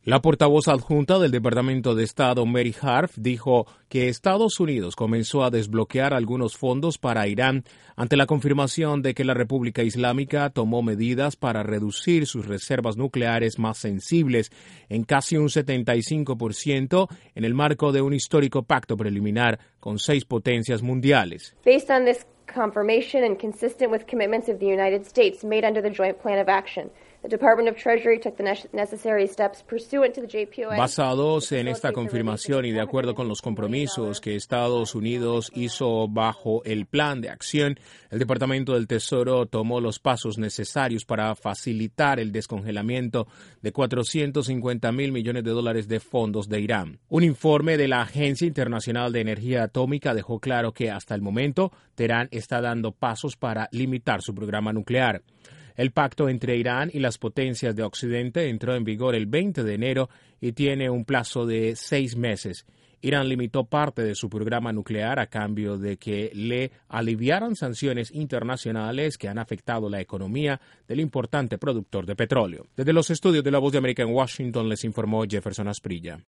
La portavoz adjunta del Departamento de Estado, Mary Harf, dijo que Estados Unidos comenzó a desbloquear algunos fondos para Irán ante la confirmación de que la República Islámica tomó medidas para reducir sus reservas nucleares más sensibles en casi un 75% en el marco de un histórico pacto preliminar con 6 potencias mundiales. Based on this confirmation and consistent with commitments of the United States made under the Joint Plan of Action, the Department of Treasury took the necessary steps pursuant to the JPOA. Basados en esta confirmación y de acuerdo con los compromisos que Estados Unidos hizo bajo el plan de acción, el Departamento del Tesoro tomó los pasos necesarios para facilitar el descongelamiento de $450 mil millones de fondos de Irán. Un informe de la Agencia Internacional de Energía Atómica dejó claro que hasta el momento Teherán está dando pasos para limitar su programa nuclear. El pacto entre Irán y las potencias de Occidente entró en vigor el 20 de enero y tiene un plazo de 6 meses. Irán limitó parte de su programa nuclear a cambio de que le aliviaran sanciones internacionales que han afectado la economía del importante productor de petróleo. Desde los estudios de La Voz de América en Washington les informó Jefferson Asprilla.